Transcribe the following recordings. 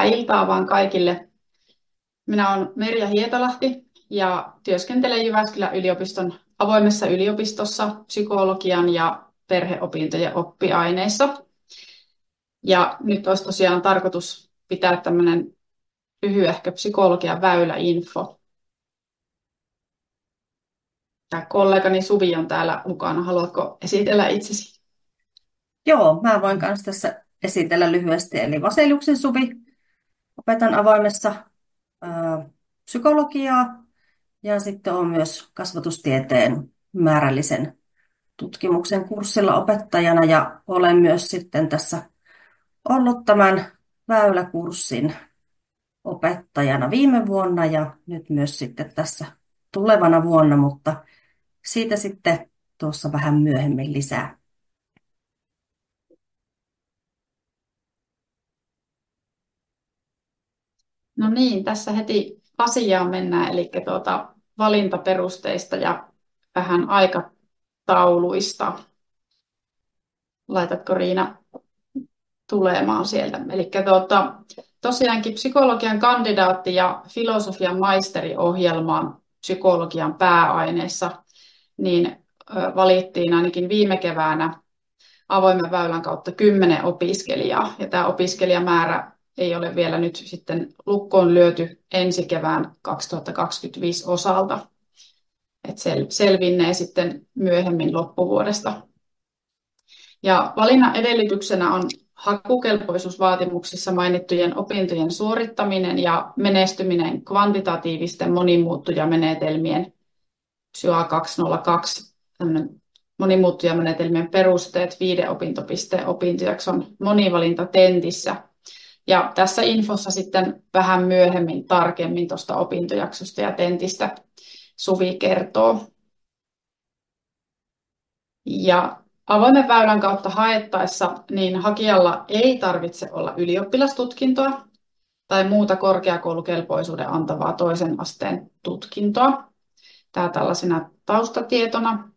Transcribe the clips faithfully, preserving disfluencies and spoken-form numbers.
iltaa vaan kaikille. Minä olen Merja Hietalahti ja työskentelen Jyväskylän yliopiston avoimessa yliopistossa psykologian ja perheopintojen oppiaineissa. Ja nyt olisi tosiaan tarkoitus pitää tämmöinen lyhyehkö psykologian väyläinfo. Ja kollegani Suvi on täällä mukana. Haluatko esitellä itsesi? Joo, mä voin myös tässä esitellä lyhyesti. Eli Vaseliuksen Suvi, opetan avoimessa ää, psykologiaa ja sitten olen myös kasvatustieteen määrällisen tutkimuksen kurssilla opettajana ja olen myös sitten tässä ollut tämän väyläkurssin opettajana viime vuonna ja nyt myös sitten tässä tulevana vuonna, mutta siitä sitten tuossa vähän myöhemmin lisää. No niin, tässä heti asiaan mennään, eli tuota, valintaperusteista ja vähän aikatauluista. Laitatko Riina tulemaan sieltä? Eli tuota, tosiaankin psykologian kandidaatti ja filosofian maisteriohjelmaan psykologian pääaineessa, niin ö, valittiin ainakin viime keväänä avoimen väylän kautta kymmenen opiskelijaa. Ja tämä opiskelijamäärä ei ole vielä nyt sitten lukkoon lyöty ensi kevään kaksituhattakaksikymmentäviisi osalta. Et sel- selvinnee sitten myöhemmin loppuvuodesta. Ja valinnan edellytyksenä on hakukelpoisuusvaatimuksissa mainittujen opintojen suorittaminen ja menestyminen kvantitatiivisten monimuuttujamenetelmien P S Y A kaksisataakaksi monimuuttujamenetelmien perusteet viiden opintopisteen opintojakson monivalinta tentissä. Ja tässä infossa sitten vähän myöhemmin tarkemmin tuosta opintojaksosta ja tentistä Suvi kertoo. Ja avoimen väylän kautta haettaessa niin hakijalla ei tarvitse olla ylioppilastutkintoa tai muuta korkeakoulukelpoisuuden antavaa toisen asteen tutkintoa. Tämä tällaisena taustatietona.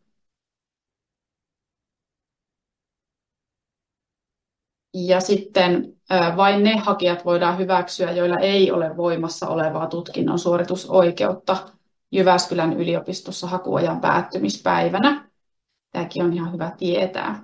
Ja sitten vain ne hakijat voidaan hyväksyä, joilla ei ole voimassa olevaa tutkinnon suoritusoikeutta Jyväskylän yliopistossa hakuajan päättymispäivänä. Tämäkin on ihan hyvä tietää.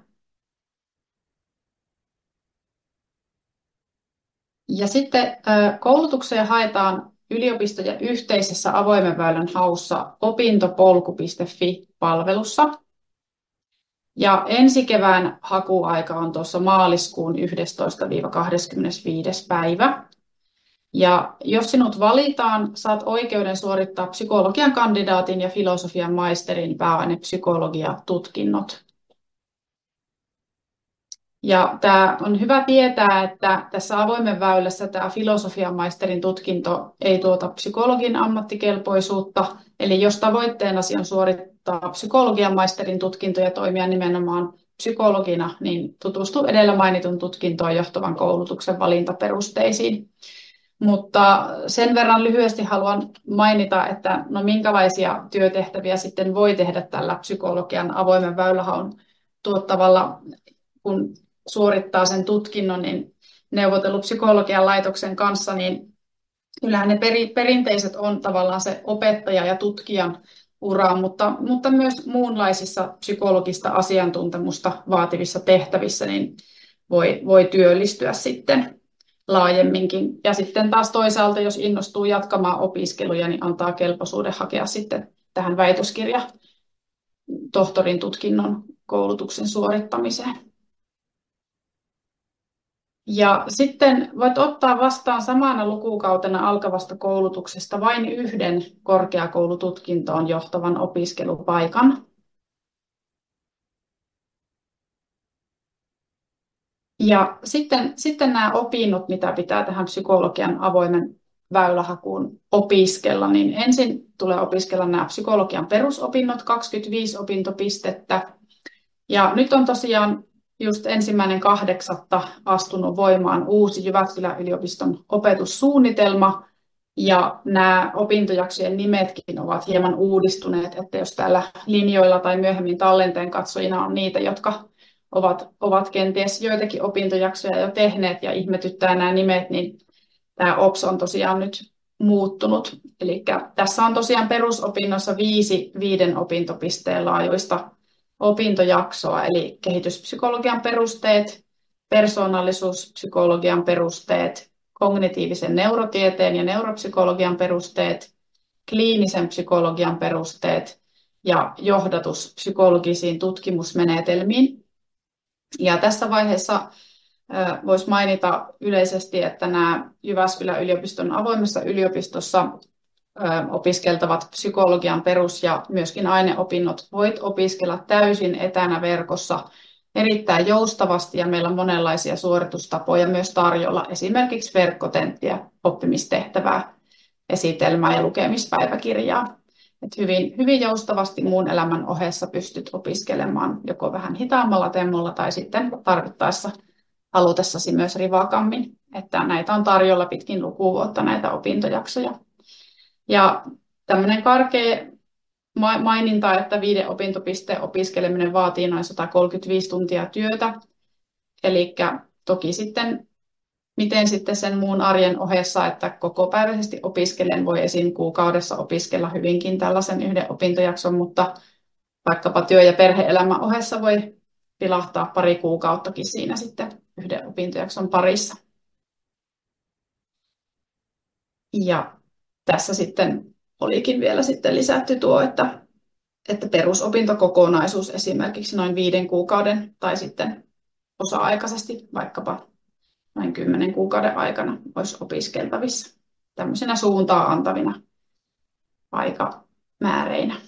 Ja sitten koulutukseen haetaan yliopistojen yhteisessä avoimen väylän haussa opintopolku piste fi-palvelussa. Ja ensi kevään hakuaika on tuossa maaliskuun yhdestoista kahdeskymmenesviides päivä. Ja jos sinut valitaan, saat oikeuden suorittaa psykologian kandidaatin ja filosofian maisterin pääainepsykologia-tutkinnot. Ja tämä on hyvä tietää, että tässä avoimen väylässä tämä filosofian maisterin tutkinto ei tuota psykologin ammattikelpoisuutta. Eli jos tavoitteenasi on suorittaa psykologian maisterin tutkinto ja toimia nimenomaan psykologina, niin tutustu edellä mainitun tutkintoon johtavan koulutuksen valintaperusteisiin. Mutta sen verran lyhyesti haluan mainita, että no minkälaisia työtehtäviä sitten voi tehdä tällä psykologian avoimen väylähaun tuottavalla, kun suorittaa sen tutkinnon, niin neuvotellut psykologian laitoksen kanssa, niin kyllähän ne peri, perinteiset on tavallaan se opettaja ja tutkijan ura, mutta, mutta myös muunlaisissa psykologista asiantuntemusta vaativissa tehtävissä niin voi, voi työllistyä sitten laajemminkin. Ja sitten taas toisaalta, jos innostuu jatkamaan opiskeluja, niin antaa kelpoisuuden hakea sitten tähän väitöskirja tohtorin tutkinnon koulutuksen suorittamiseen. Ja sitten voit ottaa vastaan samana lukukautena alkavasta koulutuksesta vain yhden korkeakoulututkintoon johtavan opiskelupaikan. Ja sitten, sitten nämä opinnot, mitä pitää tähän psykologian avoimen väylähakuun opiskella, niin ensin tulee opiskella nämä psykologian perusopinnot, kaksikymmentäviisi opintopistettä. Ja nyt on tosiaan just ensimmäinen kahdeksatta astunut voimaan uusi Jyväskylän yliopiston opetussuunnitelma, ja nämä opintojaksojen nimetkin ovat hieman uudistuneet, että jos täällä linjoilla tai myöhemmin tallenteen katsojina on niitä, jotka ovat, ovat kenties joitakin opintojaksoja jo tehneet ja ihmetyttää nämä nimet, niin tämä O P S on tosiaan nyt muuttunut. Eli tässä on tosiaan perusopinnoissa viisi viiden opintopisteen laajuista opintojaksoa, eli kehityspsykologian perusteet, persoonallisuuspsykologian perusteet, kognitiivisen neurotieteen ja neuropsykologian perusteet, kliinisen psykologian perusteet ja johdatus psykologisiin tutkimusmenetelmiin. Ja tässä vaiheessa voisi mainita yleisesti, että nämä Jyväskylän yliopiston avoimessa yliopistossa opiskeltavat psykologian perus- ja myöskin aineopinnot voit opiskella täysin etänä verkossa erittäin joustavasti, ja meillä on monenlaisia suoritustapoja myös tarjolla, esimerkiksi verkkotenttiä, oppimistehtävää, esitelmää ja lukemispäiväkirjaa. Et hyvin, hyvin joustavasti muun elämän ohessa pystyt opiskelemaan joko vähän hitaammalla temmolla tai sitten tarvittaessa halutessasi myös rivakammin. Että näitä on tarjolla pitkin lukuvuotta näitä opintojaksoja. Ja tämmöinen karkea maininta, että viiden opintopisteen opiskeleminen vaatii noin sata kolmekymmentäviisi tuntia työtä. Eli toki sitten, miten sitten sen muun arjen ohessa, että kokopäiväisesti opiskelen, voi esim. Kuukaudessa opiskella hyvinkin tällaisen yhden opintojakson, mutta vaikkapa työ- ja perhe-elämän ohessa voi pilahtaa pari kuukauttakin siinä sitten yhden opintojakson parissa. Ja tässä sitten olikin vielä sitten lisätty tuo, että, että perusopintokokonaisuus esimerkiksi noin viiden kuukauden tai sitten osa-aikaisesti vaikkapa noin kymmenen kuukauden aikana olisi opiskeltavissa tämmöisenä suuntaa antavina aikamääreinä.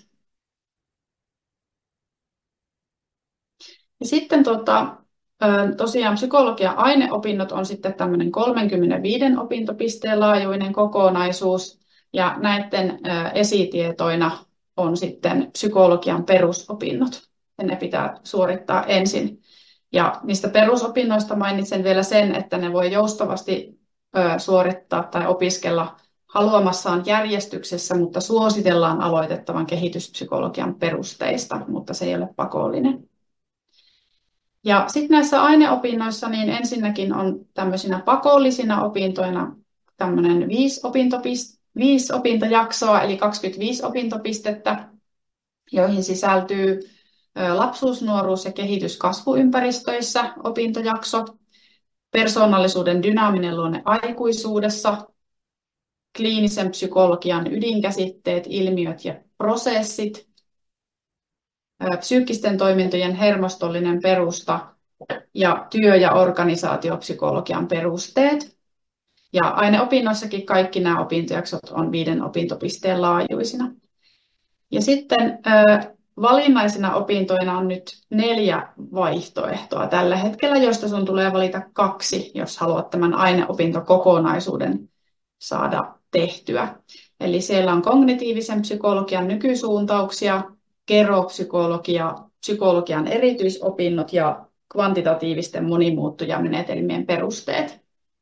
Ja sitten tota, tosiaan psykologian aineopinnot on sitten tämmöinen kolmekymmentäviisi opintopisteen laajuinen kokonaisuus, ja näiden esitietoina on sitten psykologian perusopinnot, ja ne pitää suorittaa ensin. Ja niistä perusopinnoista mainitsen vielä sen, että ne voi joustavasti suorittaa tai opiskella haluamassaan järjestyksessä, mutta suositellaan aloitettavan kehityspsykologian perusteista, mutta se ei ole pakollinen. Ja sitten näissä aineopinnoissa niin ensinnäkin on tämmöisinä pakollisina opintoina tämmöinen viisi, opintopist- viisi opintojaksoa, eli kaksikymmentäviisi opintopistettä, joihin sisältyy lapsuus-, nuoruus- ja kehityskasvuympäristöissä opintojakso, persoonallisuuden dynaaminen luonne aikuisuudessa, kliinisen psykologian ydinkäsitteet, ilmiöt ja prosessit, psyykkisten toimintojen hermostollinen perusta ja työ- ja organisaatiopsykologian perusteet. Ja aineopinnoissakin kaikki nämä opintojaksot on viiden opintopisteen laajuisina. Ja sitten valinnaisina opintoina on nyt neljä vaihtoehtoa tällä hetkellä, joista sun tulee valita kaksi, jos haluat tämän aineopintokokonaisuuden saada tehtyä. Eli siellä on kognitiivisen psykologian nykysuuntauksia, geropsykologia, psykologian erityisopinnot ja kvantitatiivisten monimuuttujamenetelmien perusteet.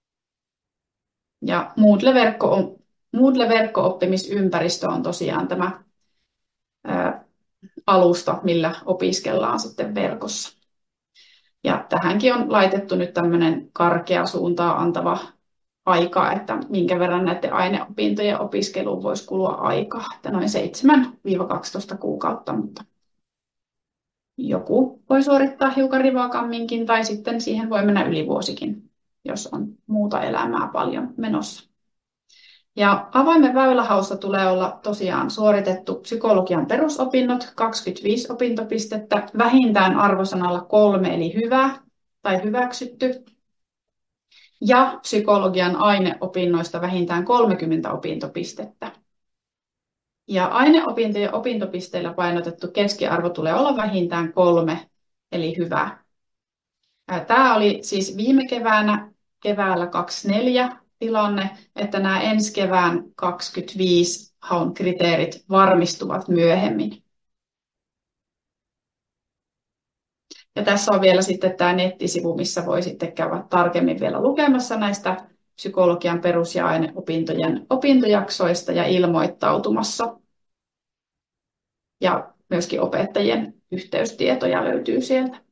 Ja Moodle-verkko, Moodle-verkko-oppimisympäristö on tosiaan tämä ää, alusta, millä opiskellaan sitten verkossa. Ja tähänkin on laitettu nyt tämmöinen karkea suuntaa antava aika, että minkä verran näiden aineopintojen opiskeluun voisi kulua aikaa, että noin seitsemän kaksitoista kuukautta, mutta joku voi suorittaa hiukan rivakamminkin tai sitten siihen voi mennä yli vuosikin, jos on muuta elämää paljon menossa. Ja avoimen väylähaussa tulee olla tosiaan suoritettu psykologian perusopinnot, kaksikymmentäviisi opintopistettä, vähintään arvosanalla kolme eli hyvä tai hyväksytty, ja psykologian aineopinnoista vähintään kolmekymmentä opintopistettä. Ja aineopintojen opintopisteillä painotettu keskiarvo tulee olla vähintään kolme, eli hyvä. Tämä oli siis viime keväänä, keväällä kaksikymmentäneljä tilanne, että nämä ensi kevään kaksikymmentäviisi haun kriteerit varmistuvat myöhemmin. Ja tässä on vielä sitten tämä nettisivu, missä voi sitten käydä tarkemmin vielä lukemassa näistä psykologian perus- ja aineopintojen opintojaksoista ja ilmoittautumassa. Ja myöskin opettajien yhteystietoja löytyy sieltä.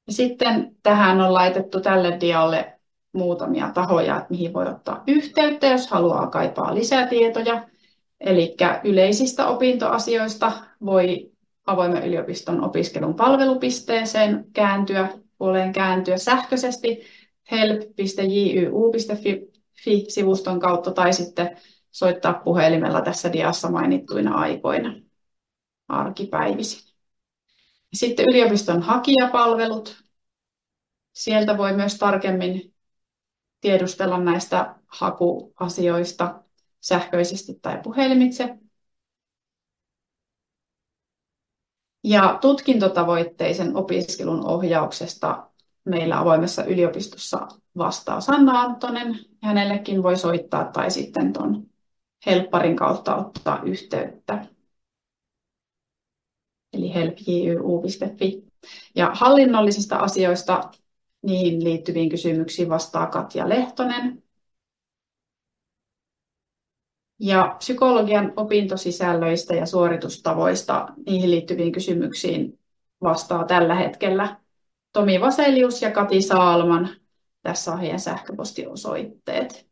Ja sitten tähän on laitettu tälle dialle muutamia tahoja, että mihin voi ottaa yhteyttä, jos haluaa kaipaa lisätietoja. Eli yleisistä opintoasioista voi avoimen yliopiston opiskelun palvelupisteeseen kääntyä, puoleen kääntyä sähköisesti help piste j y u piste f i-sivuston kautta tai sitten soittaa puhelimella tässä diassa mainittuina aikoina arkipäivisin. Sitten yliopiston hakijapalvelut. Sieltä voi myös tarkemmin tiedustella näistä hakuasioista sähköisesti tai puhelimitse. Ja tutkintotavoitteisen opiskelun ohjauksesta meillä avoimessa yliopistossa vastaa Sanna Anttonen. Hänellekin voi soittaa tai sitten tuon helpparin kautta ottaa yhteyttä. Eli help piste j y u piste f i. Ja hallinnollisista asioista niihin liittyviin kysymyksiin vastaa Katja Lehtonen. Ja psykologian opintosisällöistä ja suoritustavoista niihin liittyviin kysymyksiin vastaa tällä hetkellä Tomi Vaselius ja Kati Saalman. Tässä on heidän sähköpostiosoitteet.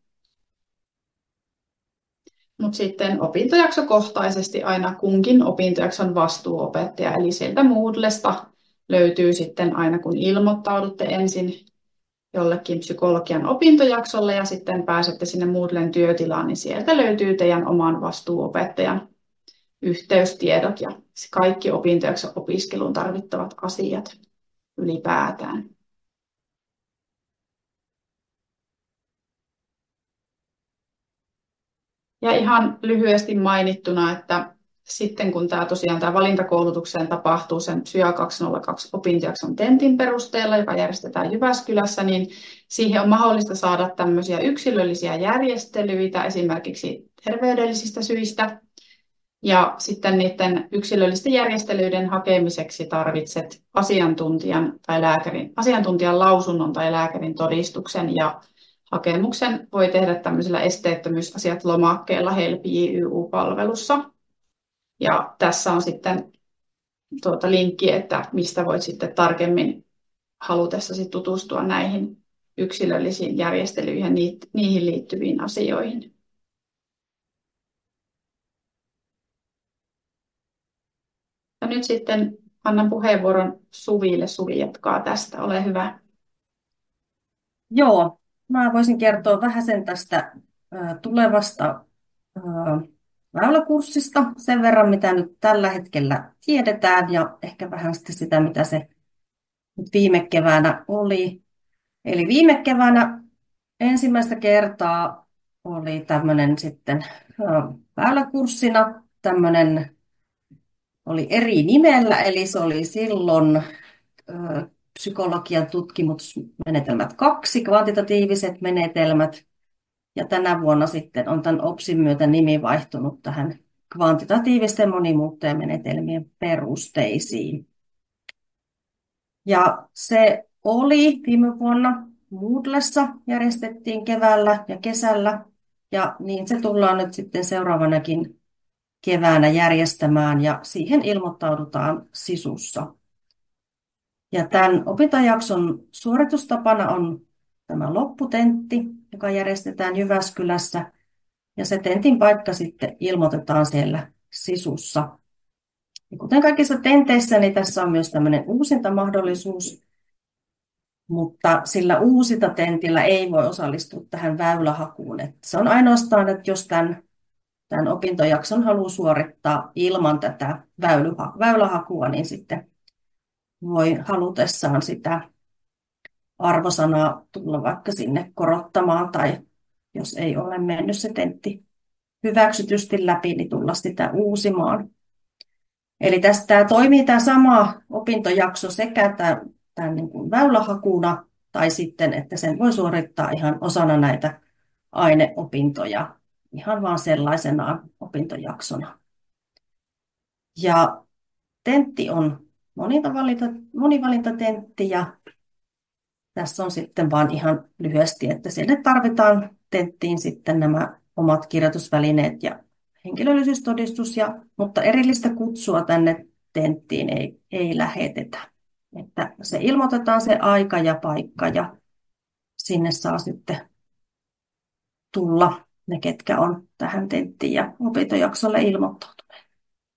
Mutta sitten opintojaksokohtaisesti aina kunkin opintojakson vastuuopettaja, eli sieltä Moodlesta löytyy sitten aina kun ilmoittaudutte ensin jollekin psykologian opintojaksolle ja sitten pääsette sinne Moodlen työtilaan, niin sieltä löytyy teidän oman vastuuopettajan yhteystiedot ja kaikki opintojakson opiskeluun tarvittavat asiat ylipäätään. Ja ihan lyhyesti mainittuna, että sitten kun tämä tosiaan tämä valintakoulutukseen tapahtuu sen Psya kaksisataakaksi opintojakson tentin perusteella, joka järjestetään Jyväskylässä, niin siihen on mahdollista saada tämmöisiä yksilöllisiä järjestelyitä esimerkiksi terveydellisistä syistä. Ja sitten niiden yksilöllisten järjestelyiden hakemiseksi tarvitset asiantuntijan tai lääkärin, asiantuntijan lausunnon tai lääkärin todistuksen ja hakemuksen voi tehdä tämmöisellä esteettömyysasiat lomakkeella help piste j y u-palvelussa. Ja tässä on sitten tuota linkki, että mistä voit sitten tarkemmin halutessasi tutustua näihin yksilöllisiin järjestelyihin ja niihin liittyviin asioihin. Ja nyt sitten annan puheenvuoron Suville. Suvi jatkaa tästä. Ole hyvä. Joo, mä voisin kertoa vähän sen tästä tulevasta väyläkurssista, sen verran mitä nyt tällä hetkellä tiedetään ja ehkä vähän sitten sitä, mitä se nyt viime keväänä oli. Eli viime keväänä ensimmäistä kertaa oli tämmöinen sitten väyläkurssina, tämmöinen oli eri nimellä, eli se oli silloin psykologian tutkimusmenetelmät kaksi, kvantitatiiviset menetelmät. Ja tänä vuonna sitten on tämän OPSin myötä nimi vaihtunut tähän kvantitatiivisten monimuuttajamenetelmien perusteisiin. Ja se oli viime vuonna Moodlessa, järjestettiin keväällä ja kesällä. Ja niin se tullaan nyt sitten seuraavanakin keväänä järjestämään ja siihen ilmoittaudutaan Sisussa. Ja tämän opintojakson suoritustapana on tämä lopputentti, joka järjestetään Jyväskylässä. Ja se tentin paikka sitten ilmoitetaan siellä Sisussa. Ja kuten kaikissa tenteissä, niin tässä on myös tämmöinen uusintamahdollisuus. Mutta sillä uusintatentillä ei voi osallistua tähän väylähakuun. Että se on ainoastaan, että jos tämän, tämän opintojakson haluaa suorittaa ilman tätä väylähakua, niin sitten voi halutessaan sitä arvosanaa tulla vaikka sinne korottamaan tai jos ei ole mennyt se tentti hyväksytysti läpi, niin tulla sitä uusimaan. Eli tästä tämä toimii tämä sama opintojakso sekä tämän, tämän niin kuin väylähakuna tai sitten, että sen voi suorittaa ihan osana näitä aineopintoja ihan vaan sellaisenaan opintojaksona. Ja tentti on monivalinta, monivalintatentti ja tässä on sitten vaan ihan lyhyesti, että sinne tarvitaan tenttiin sitten nämä omat kirjoitusvälineet ja henkilöllisyystodistus, ja, mutta erillistä kutsua tänne tenttiin ei, ei lähetetä. Että se ilmoitetaan se aika ja paikka ja sinne saa sitten tulla ne, ketkä on tähän tenttiin ja opintojaksolle ilmoittautuneet.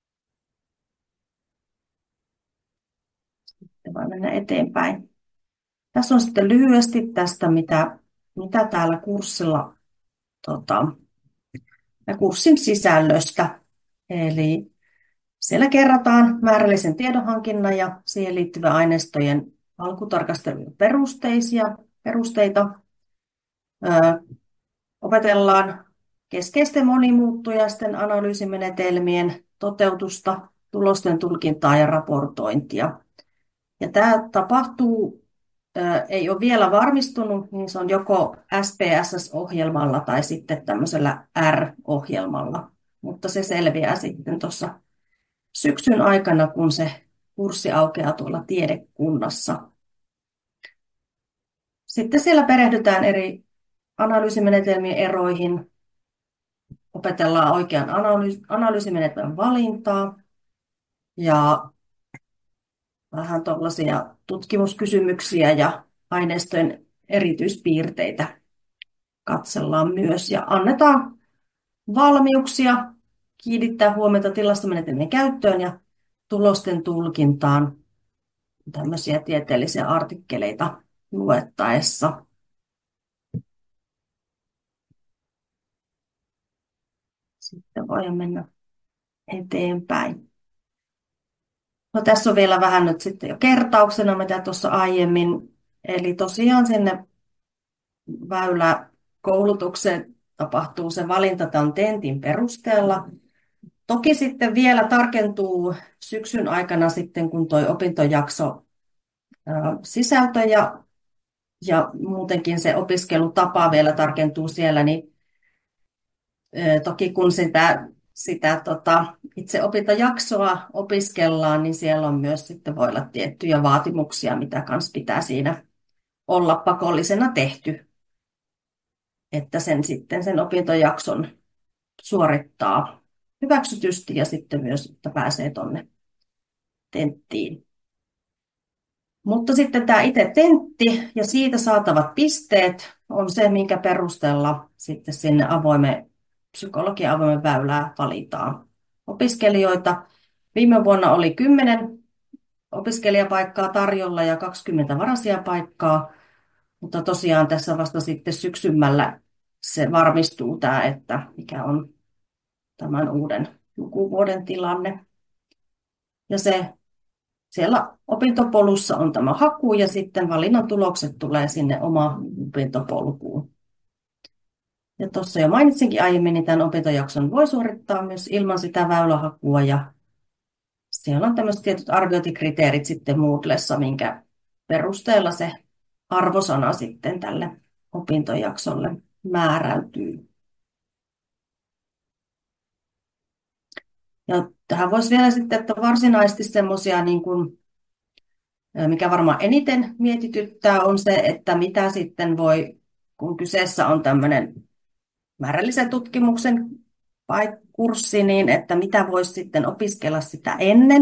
Sitten voi mennä eteenpäin. Tässä on sitten lyhyesti tästä, mitä, mitä täällä kurssilla, tota, kurssin sisällöstä. Eli siellä kerrataan määrällisen tiedonhankinnan ja siihen liittyvän aineistojen alkutarkastelun perusteisia, perusteita. Ö, opetellaan keskeisten monimuuttujaisten analyysimenetelmien toteutusta, tulosten tulkintaa ja raportointia. Ja tämä tapahtuu, ö, ei ole vielä varmistunut, niin se on joko S P S S-ohjelmalla tai sitten tämmöisellä R-ohjelmalla, mutta se selviää sitten tuossa syksyn aikana, kun se kurssi aukeaa tuolla tiedekunnassa. Sitten siellä perehdytään eri analyysimenetelmien eroihin, opetellaan oikean analyys- analyysimenetelmän valintaa ja vähän tuollaisia tutkimuskysymyksiä ja aineistojen erityispiirteitä katsellaan myös ja annetaan valmiuksia kiinnittää huomiota tilastomenetelmien käyttöön ja tulosten tulkintaan tämmöisiä tieteellisiä artikkeleita luettaessa. Sitten voidaan mennä eteenpäin. No, tässä on vielä vähän nyt sitten jo kertauksena, mitä tuossa aiemmin. Eli tosiaan sinne väyläkoulutukseen tapahtuu se valinta tämän tentin perusteella. Toki sitten vielä tarkentuu syksyn aikana sitten, kun tuo opintojakso sisältö ja, ja muutenkin se opiskelutapa vielä tarkentuu siellä, niin toki kun sitä, sitä tota, itse opintojaksoa opiskellaan, niin siellä on myös sitten voi olla tiettyjä vaatimuksia, mitä kanssa pitää siinä olla pakollisena tehty, että sen sitten sen opintojakson suorittaa hyväksytysti ja sitten myös, että pääsee tuonne tenttiin. Mutta sitten tämä itse tentti ja siitä saatavat pisteet on se, minkä perusteella sitten sinne avoimen, psykologian avoimen väylää valitaan opiskelijoita. Viime vuonna oli kymmenen opiskelijapaikkaa tarjolla ja kaksikymmentä varasijapaikkaa, mutta tosiaan tässä vasta sitten syksymällä se varmistuu tämä, että mikä on tämän uuden lukuvuoden tilanne. Ja se siellä opintopolussa on tämä haku ja sitten valinnan tulokset tulee sinne omaan opintopolkuun. Ja tuossa jo mainitsinkin aiemmin, niin tämän opintojakson voi suorittaa myös ilman sitä väylähakua ja siellä on tämmöiset tietyt arviointikriteerit sitten Moodlessa, minkä perusteella se arvosana sitten tälle opintojaksolle määräytyy. Ja tähän voisi vielä sitten, että varsinaisesti semmoisia, niin kuin, mikä varmaan eniten mietityttää, on se, että mitä sitten voi, kun kyseessä on tämmöinen määrällisen tutkimuksen kurssi, niin että mitä voisi sitten opiskella sitä ennen.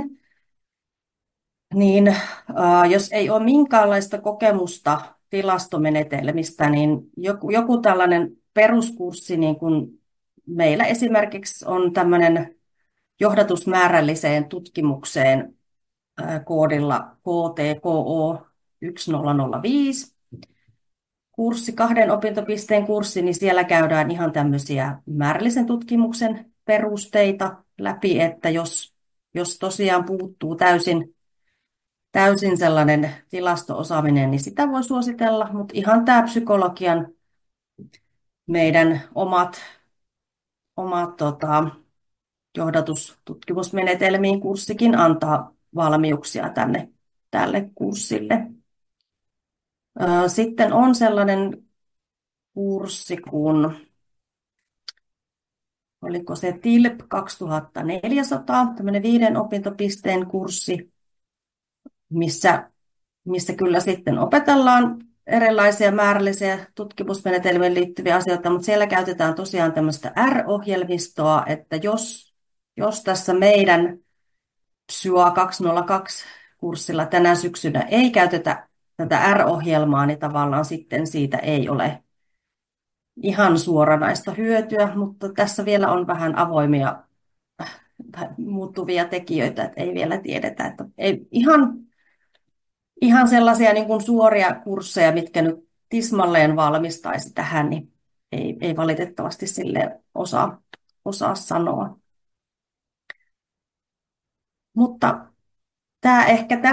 Niin äh, jos ei ole minkäänlaista kokemusta tilastomenetelmistä, niin joku, joku tällainen peruskurssi, niin kuin meillä esimerkiksi on tämmöinen johdatus määrälliseen tutkimukseen äh, koodilla K T K O yksi nolla nolla viisi. Kurssi, kahden opintopisteen kurssi, niin siellä käydään ihan tämmöisiä määrällisen tutkimuksen perusteita läpi, että jos, jos tosiaan puuttuu täysin täysin sellainen tilasto-osaaminen, niin sitä voi suositella, mutta ihan tämä psykologian meidän omat, omat tota, johdatustutkimusmenetelmiin kurssikin antaa valmiuksia tänne, tälle kurssille. Sitten on sellainen kurssi kuin, oliko se T I L P kaksituhattaneljäsataa, tämmöinen viiden opintopisteen kurssi, missä, missä kyllä sitten opetellaan erilaisia määrällisiä tutkimusmenetelmiin liittyviä asioita, mutta siellä käytetään tosiaan tämmöistä R-ohjelmistoa, että jos, jos tässä meidän P S Y A kaksisataakaksi kurssilla tänä syksynä ei käytetä tätä R-ohjelmaa, niin tavallaan sitten siitä ei ole ihan suoranaista hyötyä, mutta tässä vielä on vähän avoimia äh, muuttuvia tekijöitä, että ei vielä tiedetä, että ei ihan, ihan sellaisia niin kuin suoria kursseja, mitkä nyt tismalleen valmistaisi tähän, niin ei, ei valitettavasti sille osaa, osaa sanoa. Mutta tämä ehkä